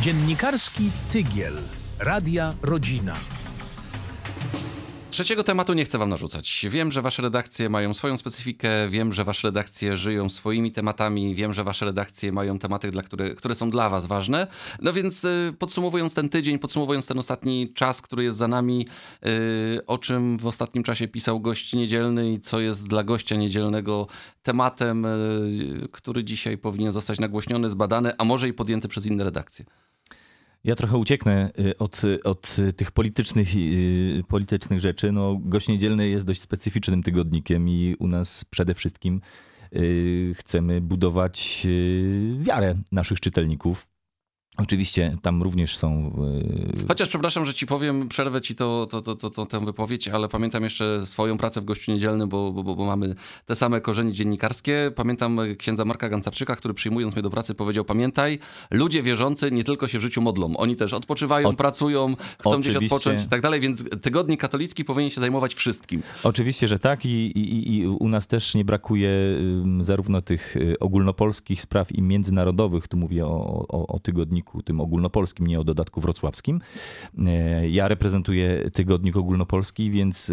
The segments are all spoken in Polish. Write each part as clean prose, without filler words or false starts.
Dziennikarski tygiel Radia Rodzina. Trzeciego tematu nie chcę wam narzucać. Wiem, że wasze redakcje mają swoją specyfikę, wiem, że wasze redakcje żyją swoimi tematami, wiem, że wasze redakcje mają tematy, które są dla was ważne. No więc podsumowując ten tydzień, podsumowując ten ostatni czas, który jest za nami, o czym w ostatnim czasie pisał gość niedzielny i co jest dla gościa niedzielnego tematem, który dzisiaj powinien zostać nagłośniony, zbadany, a może i podjęty przez inne redakcje. Ja trochę ucieknę od tych politycznych rzeczy. No, Gość Niedzielny jest dość specyficznym tygodnikiem i u nas przede wszystkim chcemy budować wiarę naszych czytelników. Oczywiście tam również są... Chociaż przepraszam, że ci powiem, przerwę ci tę wypowiedź, ale pamiętam jeszcze swoją pracę w Gościu Niedzielnym, bo mamy te same korzenie dziennikarskie. Pamiętam księdza Marka Gancarczyka, który przyjmując mnie do pracy powiedział: pamiętaj, ludzie wierzący nie tylko się w życiu modlą, oni też odpoczywają, pracują, chcą gdzieś odpocząć i tak dalej, więc tygodnik katolicki powinien się zajmować wszystkim. Oczywiście, że tak i u nas też nie brakuje zarówno tych ogólnopolskich spraw i międzynarodowych, tu mówię o tygodniku tym ogólnopolskim, nie o dodatku wrocławskim. Ja reprezentuję tygodnik ogólnopolski, więc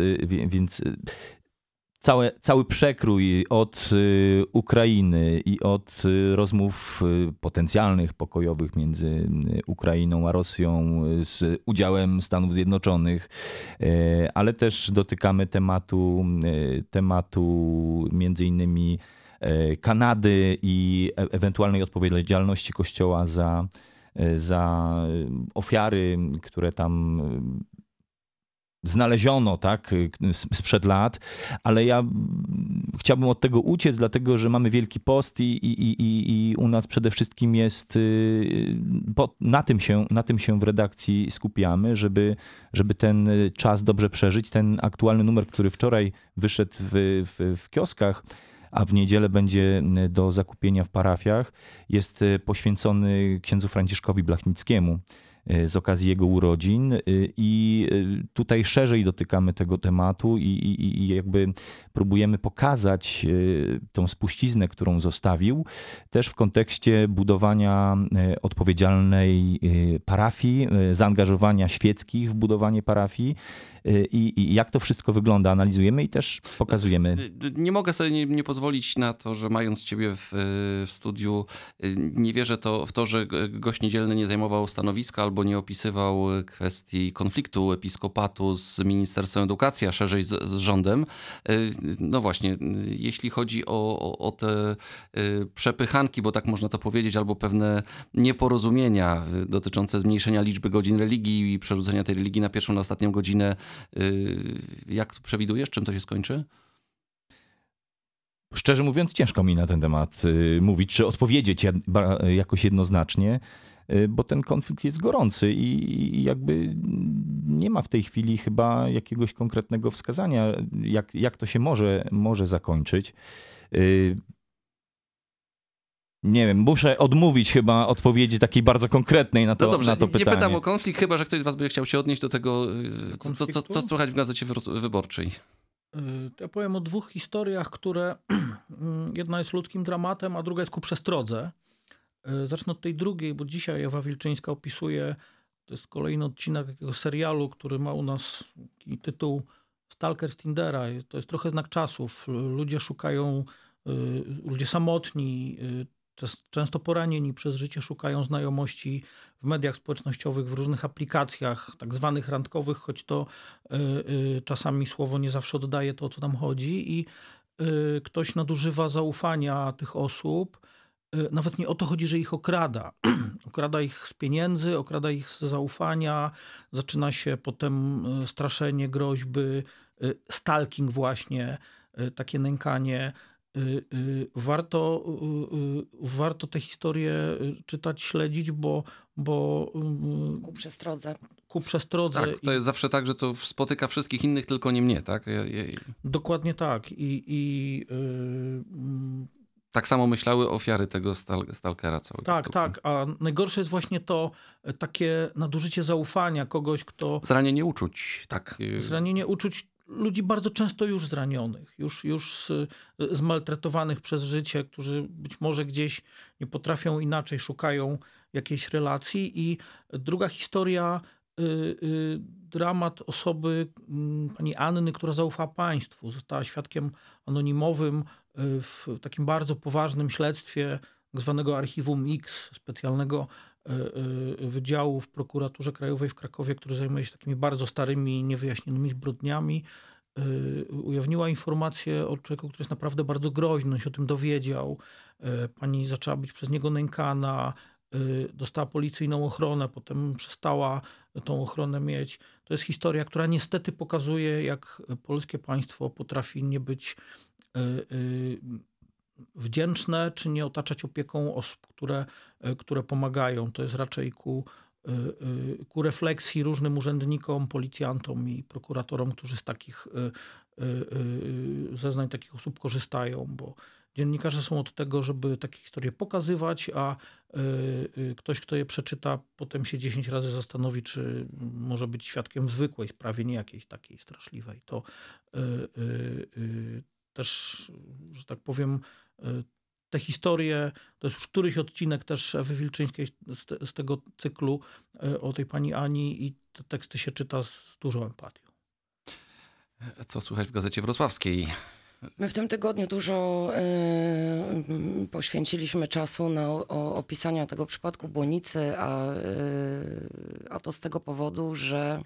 cały przekrój od Ukrainy i od rozmów potencjalnych, pokojowych między Ukrainą a Rosją z udziałem Stanów Zjednoczonych, ale też dotykamy tematu między innymi Kanady i ewentualnej odpowiedzialności Kościoła za ofiary, które tam znaleziono, tak, sprzed lat, ale ja chciałbym od tego uciec, dlatego że mamy Wielki Post i u nas przede wszystkim jest, na tym się w redakcji skupiamy, żeby ten czas dobrze przeżyć. Ten aktualny numer, który wczoraj wyszedł w kioskach, a w niedzielę będzie do zakupienia w parafiach, jest poświęcony księdzu Franciszkowi Blachnickiemu z okazji jego urodzin i tutaj szerzej dotykamy tego tematu i jakby próbujemy pokazać tą spuściznę, którą zostawił, też w kontekście budowania odpowiedzialnej parafii, zaangażowania świeckich w budowanie parafii i jak to wszystko wygląda, analizujemy i też pokazujemy. Nie mogę sobie nie pozwolić na to, że mając ciebie w studiu, nie wierzę w to, że Gość Niedzielny nie zajmował stanowiska albo nie opisywał kwestii konfliktu episkopatu z Ministerstwem Edukacji, a szerzej z rządem. No właśnie, jeśli chodzi o te przepychanki, bo tak można to powiedzieć, albo pewne nieporozumienia dotyczące zmniejszenia liczby godzin religii i przerzucenia tej religii na pierwszą, na ostatnią godzinę, jak przewidujesz, czym to się skończy? Szczerze mówiąc, ciężko mi na ten temat mówić, czy odpowiedzieć jakoś jednoznacznie, bo ten konflikt jest gorący i jakby nie ma w tej chwili chyba jakiegoś konkretnego wskazania, jak to się może zakończyć. Nie wiem, muszę odmówić chyba odpowiedzi takiej bardzo konkretnej na to, no dobrze, na to pytanie. Nie pytam o konflikt, chyba że ktoś z was by chciał się odnieść do tego, co słychać w Gazecie Wyborczej. Ja powiem o dwóch historiach, które jedna jest ludzkim dramatem, a druga jest ku przestrodze. Zacznę od tej drugiej, bo dzisiaj Ewa Wilczyńska opisuje, to jest kolejny odcinek takiego serialu, który ma u nas tytuł Stalker z Tindera. To jest trochę znak czasów. Ludzie szukają, ludzie samotni, często poranieni przez życie, szukają znajomości w mediach społecznościowych, w różnych aplikacjach, tak zwanych randkowych, choć to czasami słowo nie zawsze oddaje to, o co tam chodzi i ktoś nadużywa zaufania tych osób. Nawet nie o to chodzi, że ich okrada. Okrada ich z pieniędzy, okrada ich z zaufania. Zaczyna się potem straszenie, groźby, stalking właśnie, takie nękanie. Warto te historie czytać, śledzić, bo ku przestrodze. Tak, to jest zawsze tak, że to spotyka wszystkich innych, tylko nie mnie, tak? Dokładnie tak. Tak samo myślały ofiary tego stalkera całego. Tak. A najgorsze jest właśnie to takie nadużycie zaufania kogoś, kto... Zranienie uczuć, tak. Zranienie uczuć ludzi bardzo często już zranionych, już zmaltretowanych przez życie, którzy być może gdzieś nie potrafią inaczej, szukają jakiejś relacji. I druga historia, dramat osoby pani Anny, która zaufała państwu. Została świadkiem anonimowym w takim bardzo poważnym śledztwie tak zwanego Archiwum X, specjalnego wydziału w prokuraturze krajowej w Krakowie, który zajmuje się takimi bardzo starymi, niewyjaśnionymi zbrodniami. Ujawniła informację o człowieku, który jest naprawdę bardzo groźny. On się o tym dowiedział. Pani zaczęła być przez niego nękana. Dostała policyjną ochronę, potem przestała tą ochronę mieć. To jest historia, która niestety pokazuje, jak polskie państwo potrafi nie być wdzięczne, czy nie otaczać opieką osób, które pomagają. To jest raczej ku refleksji różnym urzędnikom, policjantom i prokuratorom, którzy z takich zeznań takich osób korzystają, bo dziennikarze są od tego, żeby takie historie pokazywać, a ktoś, kto je przeczyta, potem się 10 razy zastanowi, czy może być świadkiem w zwykłej sprawie, nie jakiejś takiej straszliwej. To też, że tak powiem, te historie, to jest już któryś odcinek też Ewy Wilczyńskiej z tego cyklu o tej pani Ani i te teksty się czyta z dużą empatią. Co słychać w Gazecie Wrocławskiej? My w tym tygodniu dużo poświęciliśmy czasu na opisanie tego przypadku Błonicy, a to z tego powodu, że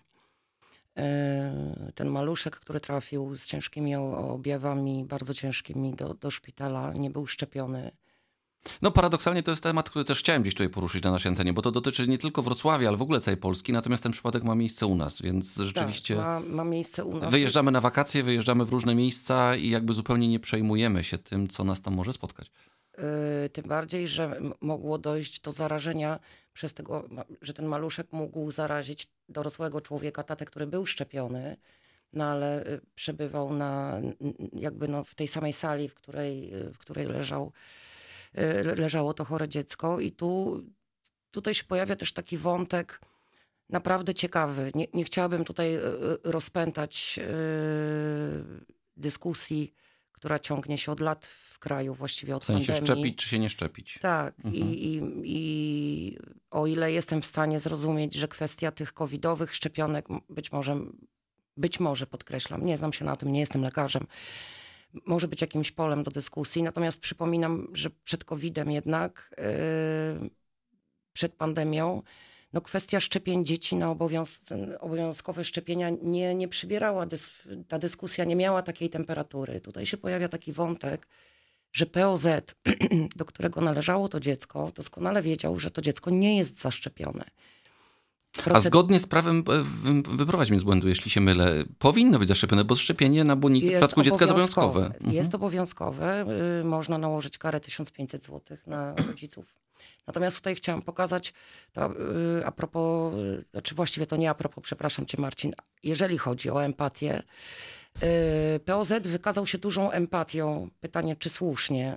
ten maluszek, który trafił z ciężkimi objawami, bardzo ciężkimi do szpitala, nie był szczepiony. No paradoksalnie to jest temat, który też chciałem gdzieś tutaj poruszyć na naszej antenie, bo to dotyczy nie tylko Wrocławia, ale w ogóle całej Polski, natomiast ten przypadek ma miejsce u nas, więc rzeczywiście tak, ma miejsce u nas. Wyjeżdżamy na wakacje, wyjeżdżamy w różne miejsca i jakby zupełnie nie przejmujemy się tym, co nas tam może spotkać. Tym bardziej, że mogło dojść do zarażenia przez tego, że ten maluszek mógł zarazić dorosłego człowieka, tatę, który był szczepiony, no ale przebywał w tej samej sali, w której leżało to chore dziecko. I tutaj się pojawia też taki wątek naprawdę ciekawy. Nie chciałabym tutaj rozpętać dyskusji, która ciągnie się od lat w kraju, właściwie od w sensie pandemii. Szczepić czy się nie szczepić. Tak. I o ile jestem w stanie zrozumieć, że kwestia tych covidowych szczepionek być może podkreślam, nie znam się na tym, nie jestem lekarzem, może być jakimś polem do dyskusji. Natomiast przypominam, że przed COVID-em jednak, przed pandemią, no kwestia szczepień dzieci na obowiązkowe szczepienia nie przybierała, ta dyskusja nie miała takiej temperatury. Tutaj się pojawia taki wątek, że POZ, do którego należało to dziecko, doskonale wiedział, że to dziecko nie jest zaszczepione. A zgodnie z prawem, wyprowadź mnie z błędu, jeśli się mylę, powinno być zaszczepione, bo szczepienie na błonnicę w przypadku dziecka jest obowiązkowe. Jest obowiązkowe. Można nałożyć karę 1500 zł na rodziców. Natomiast tutaj chciałam pokazać, a propos, znaczy właściwie to nie a propos, przepraszam cię Marcin, jeżeli chodzi o empatię, POZ wykazał się dużą empatią, pytanie czy słusznie,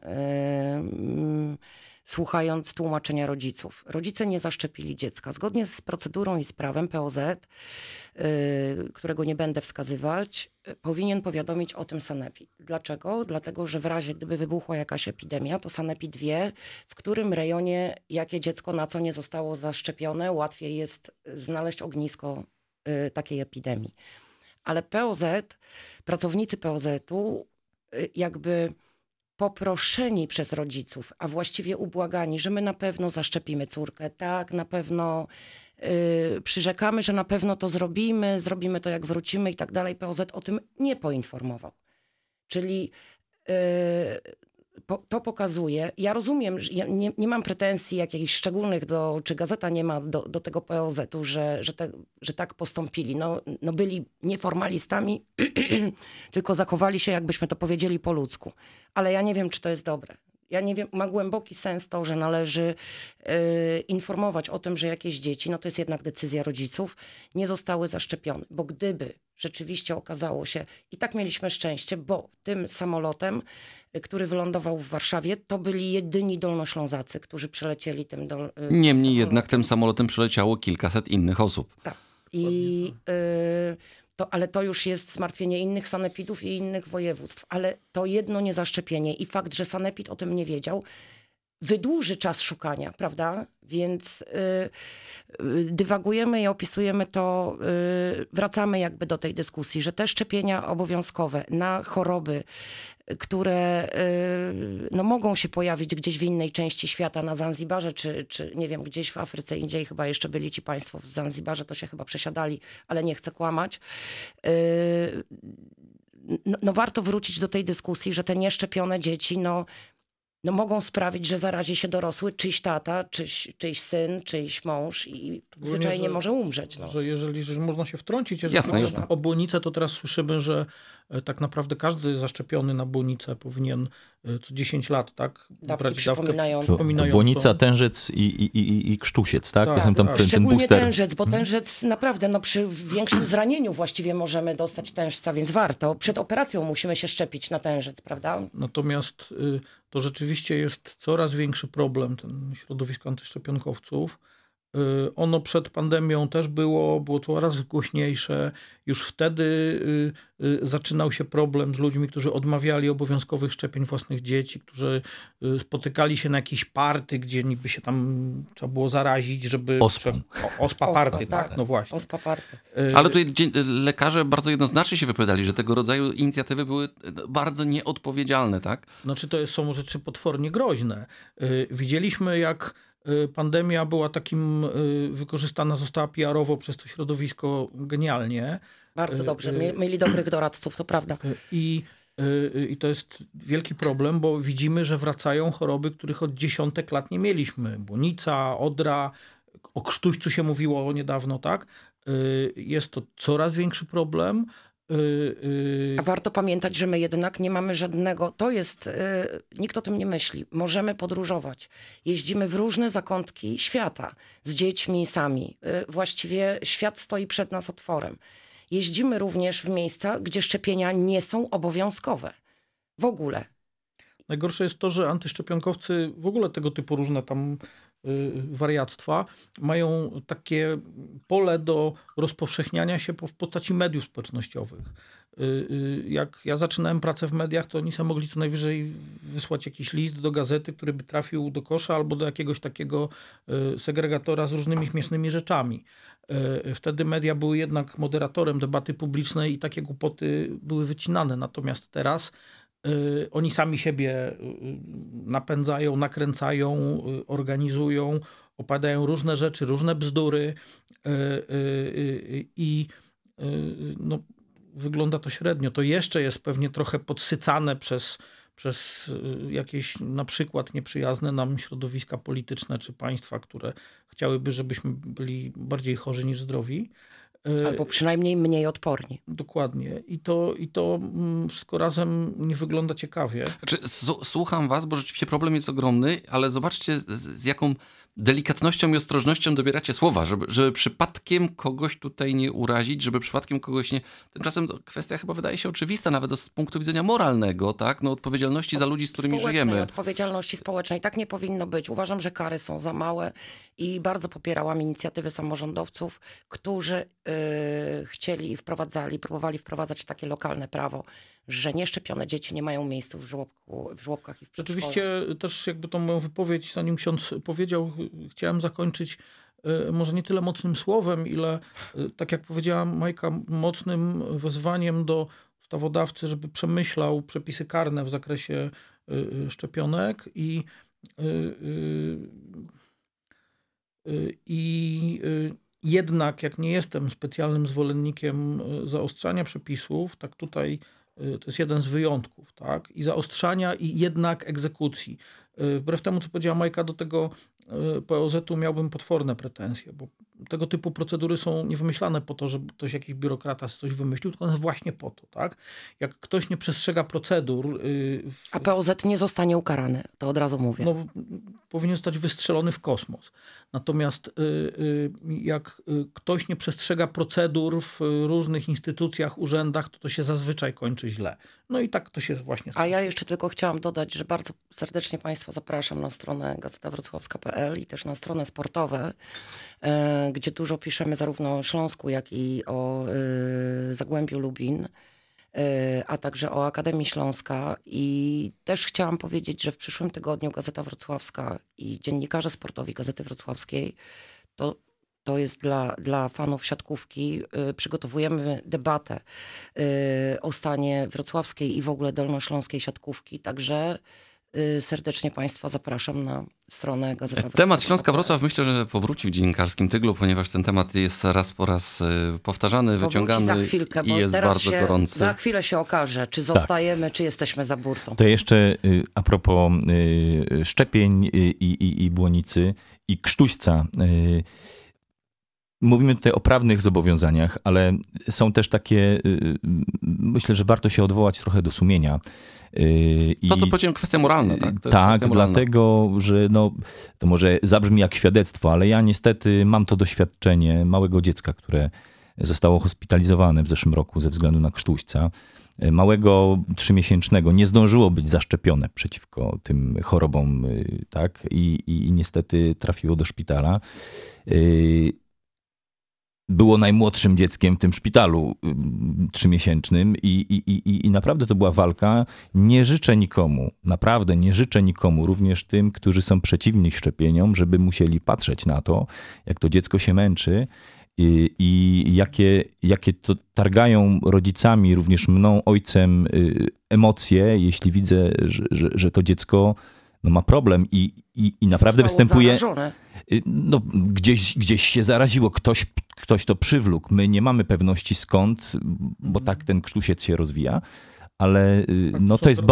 słuchając tłumaczenia rodziców. Rodzice nie zaszczepili dziecka. Zgodnie z procedurą i z prawem POZ, którego nie będę wskazywać, powinien powiadomić o tym sanepid. Dlaczego? Dlatego, że w razie gdyby wybuchła jakaś epidemia, to sanepid wie, w którym rejonie jakie dziecko na co nie zostało zaszczepione. Łatwiej jest znaleźć ognisko takiej epidemii. Ale POZ, pracownicy POZ-u jakby poproszeni przez rodziców, a właściwie ubłagani, że my na pewno zaszczepimy córkę, tak, na pewno przyrzekamy, że na pewno to zrobimy to jak wrócimy i tak dalej. POZ o tym nie poinformował. Czyli to pokazuje, ja rozumiem, że ja nie mam pretensji jakichś szczególnych, czy gazeta nie ma do tego POZ-u, że tak postąpili. No byli nie formalistami, tylko zachowali się, jakbyśmy to powiedzieli po ludzku. Ale ja nie wiem, czy to jest dobre. Ja nie wiem, ma głęboki sens to, że należy informować o tym, że jakieś dzieci, no to jest jednak decyzja rodziców, nie zostały zaszczepione. Bo gdyby rzeczywiście okazało się, i tak mieliśmy szczęście, bo tym samolotem, który wylądował w Warszawie, to byli jedyni Dolnoślązacy, którzy przelecieli tym Niemniej jednak tym samolotem przyleciało kilkaset innych osób. Tak. ale to już jest zmartwienie innych sanepidów i innych województw. Ale to jedno niezaszczepienie i fakt, że sanepid o tym nie wiedział, wydłuży czas szukania, prawda? Więc dywagujemy i opisujemy to, wracamy jakby do tej dyskusji, że te szczepienia obowiązkowe na choroby, które no, mogą się pojawić gdzieś w innej części świata, na Zanzibarze, czy nie wiem, gdzieś w Afryce, indziej chyba jeszcze byli ci państwo w Zanzibarze, to się chyba przesiadali, ale nie chcę kłamać. No warto wrócić do tej dyskusji, że te nieszczepione dzieci, no mogą sprawić, że zarazi się dorosły, czyjś tata, czyjś syn, czyjś mąż i zwyczajnie może umrzeć. No. Że jeżeli że można się wtrącić, jeżeli Jasne, chodzi o błonicę, to teraz słyszymy, że tak naprawdę każdy zaszczepiony na błonicę powinien co 10 lat, tak? Dawkę przypominającą. Błonica, Tężec i Krztusiec, tak? Tak, to są tam tak. ten Szczególnie booster. Tężec, bo Tężec naprawdę, no przy większym zranieniu właściwie możemy dostać Tężca, więc warto. Przed operacją musimy się szczepić na Tężec, prawda? Natomiast to rzeczywiście jest coraz większy problem, ten środowisko antyszczepionkowców. Ono przed pandemią też było coraz głośniejsze. Już wtedy zaczynał się problem z ludźmi, którzy odmawiali obowiązkowych szczepień własnych dzieci, którzy spotykali się na jakiejś party, gdzie niby się tam trzeba było zarazić, żeby... Ospa party, tak, no właśnie. Ospa party. Ale tutaj lekarze bardzo jednoznacznie się wypowiadali, że tego rodzaju inicjatywy były bardzo nieodpowiedzialne, tak? Znaczy to są rzeczy potwornie groźne. Widzieliśmy, jak pandemia była takim, wykorzystana została PR-owo przez to środowisko genialnie. Bardzo dobrze, mieli dobrych doradców, to prawda. I to jest wielki problem, bo widzimy, że wracają choroby, których od dziesiątek lat nie mieliśmy. Błonica, odra, o krztuścu się mówiło niedawno, tak? Jest to coraz większy problem. A warto pamiętać, że my jednak nie mamy żadnego, to jest, nikt o tym nie myśli. Możemy podróżować. Jeździmy w różne zakątki świata z dziećmi sami. Właściwie świat stoi przed nas otworem. Jeździmy również w miejsca, gdzie szczepienia nie są obowiązkowe. W ogóle. Najgorsze jest to, że antyszczepionkowcy, w ogóle tego typu różne tam wariactwa, mają takie pole do rozpowszechniania się w postaci mediów społecznościowych. Jak ja zaczynałem pracę w mediach, to oni sobie mogli co najwyżej wysłać jakiś list do gazety, który by trafił do kosza albo do jakiegoś takiego segregatora z różnymi śmiesznymi rzeczami. Wtedy media były jednak moderatorem debaty publicznej i takie głupoty były wycinane. Natomiast teraz oni sami siebie napędzają, nakręcają, organizują, opowiadają różne rzeczy, różne bzdury i no, wygląda to średnio. To jeszcze jest pewnie trochę podsycane przez jakieś na przykład nieprzyjazne nam środowiska polityczne czy państwa, które chciałyby, żebyśmy byli bardziej chorzy niż zdrowi. Albo przynajmniej mniej odporni. Dokładnie. I to wszystko razem nie wygląda ciekawie. Znaczy, słucham was, bo rzeczywiście problem jest ogromny, ale zobaczcie z jaką delikatnością i ostrożnością dobieracie słowa, żeby przypadkiem kogoś tutaj nie urazić, żeby przypadkiem kogoś nie... Tymczasem kwestia chyba wydaje się oczywista, nawet z punktu widzenia moralnego, tak? No, odpowiedzialności za ludzi, z którymi żyjemy. Odpowiedzialności społecznej. Tak nie powinno być. Uważam, że kary są za małe i bardzo popierałam inicjatywy samorządowców, którzy próbowali wprowadzać takie lokalne prawo, że nieszczepione dzieci nie mają miejsca w żłobkach i w przedszkolu. Rzeczywiście też jakby tą moją wypowiedź, zanim ksiądz powiedział, chciałem zakończyć może nie tyle mocnym słowem, ile, tak jak powiedziała Majka, mocnym wezwaniem do ustawodawcy, żeby przemyślał przepisy karne w zakresie szczepionek i jednak, jak nie jestem specjalnym zwolennikiem zaostrzania przepisów, tak tutaj to jest jeden z wyjątków, tak? I zaostrzania, i jednak egzekucji. Wbrew temu, co powiedziała Majka, do tego POZ-u miałbym potworne pretensje, bo tego typu procedury są niewymyślane po to, żeby ktoś, jakiś biurokrata coś wymyślił, tylko one właśnie po to, tak? Jak ktoś nie przestrzega procedur... A POZ nie zostanie ukarany, to od razu mówię. No, powinien zostać wystrzelony w kosmos. Natomiast jak ktoś nie przestrzega procedur w różnych instytucjach, urzędach, to się zazwyczaj kończy źle. No i tak to się właśnie skończy. A ja jeszcze tylko chciałam dodać, że bardzo serdecznie Państwa Państwa zapraszam na stronę gazetawrocławska.pl i też na strony sportowe, gdzie dużo piszemy zarówno o Śląsku, jak i o Zagłębiu Lubin, a także o Akademii Śląska. I też chciałam powiedzieć, że w przyszłym tygodniu Gazeta Wrocławska i dziennikarze sportowi Gazety Wrocławskiej to jest dla fanów siatkówki. Przygotowujemy debatę o stanie wrocławskiej i w ogóle dolnośląskiej siatkówki. Także serdecznie Państwa zapraszam na stronę Gazeta Wrocławska. Temat Śląska-Wrocław myślę, że powróci w dziennikarskim tyglu, ponieważ ten temat jest raz po raz powtarzany, wyciągany za chwilkę, i jest bardzo gorący. Za chwilę się okaże, czy zostajemy, czy jesteśmy za burtą. To jeszcze a propos szczepień i błonicy i krztuśca. Mówimy tutaj o prawnych zobowiązaniach, ale są też takie, myślę, że warto się odwołać trochę do sumienia. To, co powiedziałem, kwestia moralna, tak? To tak, kwestia moralna. dlatego, że to może zabrzmi jak świadectwo, ale ja niestety mam to doświadczenie małego dziecka, które zostało hospitalizowane w zeszłym roku ze względu na krztuśca. Małego 3-miesięcznego nie zdążyło być zaszczepione przeciwko tym chorobom, tak? I niestety trafiło do szpitala. Było najmłodszym dzieckiem w tym szpitalu 3-miesięcznym i naprawdę to była walka. Nie życzę nikomu, naprawdę nie życzę nikomu, również tym, którzy są przeciwni szczepieniom, żeby musieli patrzeć na to, jak to dziecko się męczy i jakie to targają rodzicami, również mną, ojcem, emocje, jeśli widzę, że to dziecko ma problem i naprawdę występuje... Zarażone. No, gdzieś się zaraziło, ktoś to przywlókł. My nie mamy pewności skąd, bo tak ten krztusiec się rozwija, ale to jest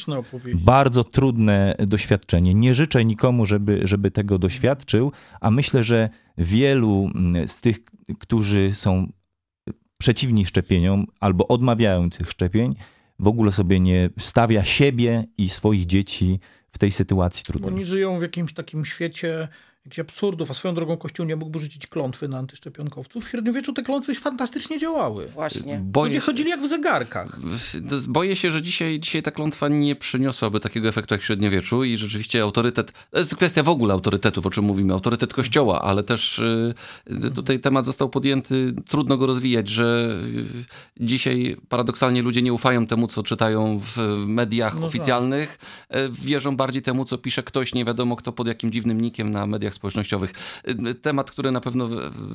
bardzo trudne doświadczenie. Nie życzę nikomu, żeby tego doświadczył, a myślę, że wielu z tych, którzy są przeciwni szczepieniom albo odmawiają tych szczepień, w ogóle sobie nie stawia siebie i swoich dzieci w tej sytuacji trudnej. Oni żyją w jakimś takim świecie jakichś absurdów, a swoją drogą Kościół nie mógłby rzucić klątwy na antyszczepionkowców. W średniowieczu te klątwy fantastycznie działały. Właśnie. Ludzie chodzili jak w zegarkach. Boję się, że dzisiaj ta klątwa nie przyniosłaby takiego efektu jak w średniowieczu i rzeczywiście autorytet, to jest kwestia w ogóle autorytetów, o czym mówimy, autorytet Kościoła, ale też tutaj temat został podjęty, trudno go rozwijać, że dzisiaj paradoksalnie ludzie nie ufają temu, co czytają w mediach oficjalnych, wierzą bardziej temu, co pisze ktoś, nie wiadomo kto, pod jakim dziwnym nickiem na mediach społecznościowych. Temat, który na pewno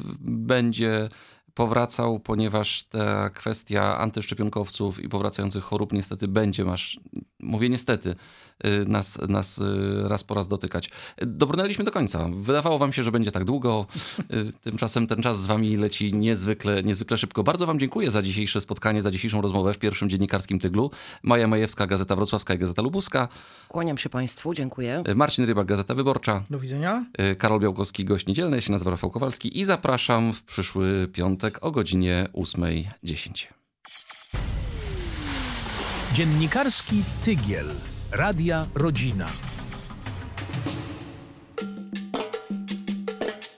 będzie powracał, ponieważ ta kwestia antyszczepionkowców i powracających chorób niestety będzie, mówię niestety, nas raz po raz dotykać. Dobrnęliśmy do końca. Wydawało wam się, że będzie tak długo. Tymczasem ten czas z wami leci niezwykle szybko. Bardzo wam dziękuję za dzisiejsze spotkanie, za dzisiejszą rozmowę w pierwszym dziennikarskim tyglu. Maja Majewska, Gazeta Wrocławska i Gazeta Lubuska. Kłaniam się Państwu, dziękuję. Marcin Rybak, Gazeta Wyborcza. Do widzenia. Karol Białkowski, gość niedzielny. Ja się nazywam Rafał Kowalski i zapraszam w przyszły piątek o godzinie 8:10. Dziennikarski tygiel. Radia Rodzina.